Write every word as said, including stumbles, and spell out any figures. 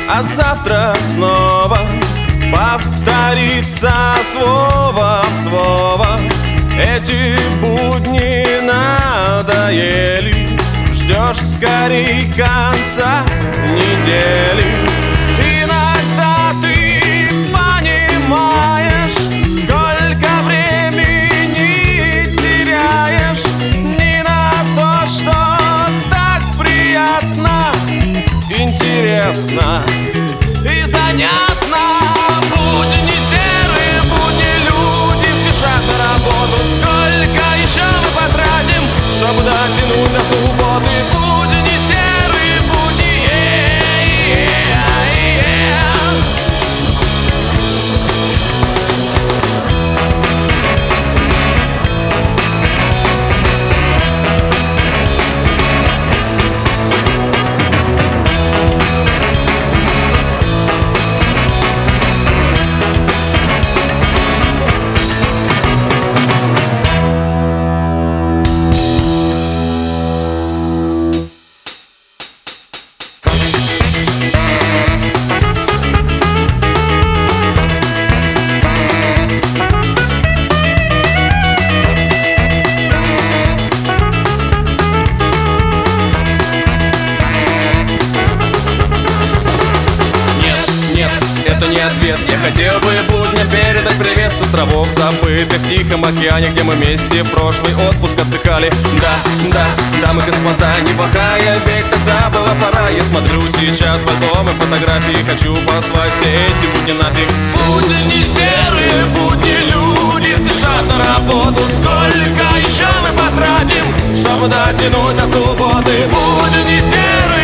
а завтра снова повторится слово в слово. Эти будни надоели, ждешь скорей конца недели. Иногда ты понимаешь, сколько времени теряешь не на то, что так приятно, интересно и занятно. Будни серые, будни, люди спешат на работу. Сколько еще мы потратим, чтобы дотянуть до субботы? Будни серые, будни, это не ответ. Я хотел бы будня передать привет с островов забытых в Тихом океане, где мы вместе в прошлый отпуск отдыхали. Да, да, дамы и господа, неплохая, ведь тогда была пора. Я смотрю сейчас в альбомы фотографии, хочу послать все эти будни нафиг. Будни серые, будни, люди спешат на работу. Сколько еще мы потратим, чтобы дотянуть до субботы? Будни серые.